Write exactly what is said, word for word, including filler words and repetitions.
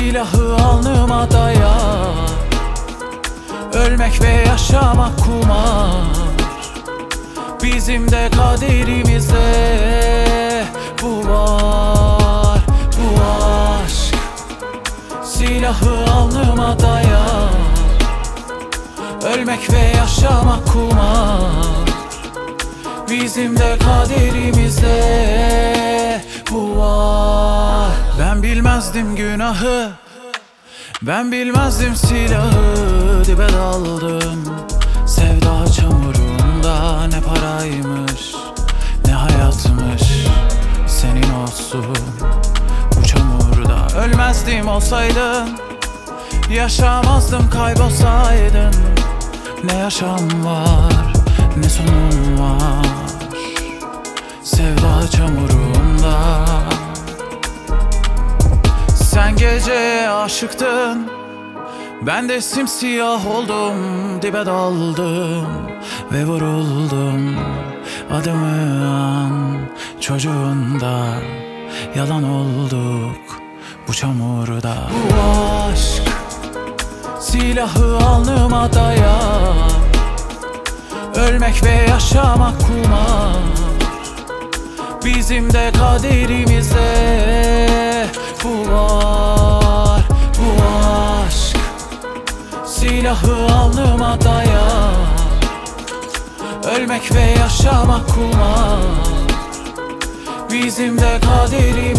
Silahı alnıma dayar, ölmek ve yaşamak kumar. Bizim de kaderimizde bu var, bu aşk. Silahı alnıma dayar, ölmek ve yaşamak kumar. Bizim de kaderimizde bu var. Ben bilmezdim günahı, ben bilmezdim silahı. Dibe daldım sevda çamurunda. Ne paraymış ne hayatmış senin olsun bu çamurda. Ölmezdim olsaydın, yaşamazdım kaybolsaydın. Ne yaşam var ne sonum var sevda çamurunda. Sen geceye aşıktın, ben de simsiyah oldum. Dibe daldım ve vuruldum. Adımı an çocuğunda, yalan olduk bu çamurda. Bu aşk silahı alnıma dayar, ölmek ve yaşamak kumar. Bizim de kaderimizde bu var, bu aşk. Silahı alnıma dayar, ölmek ve yaşamak kumar. Bizim de kaderimiz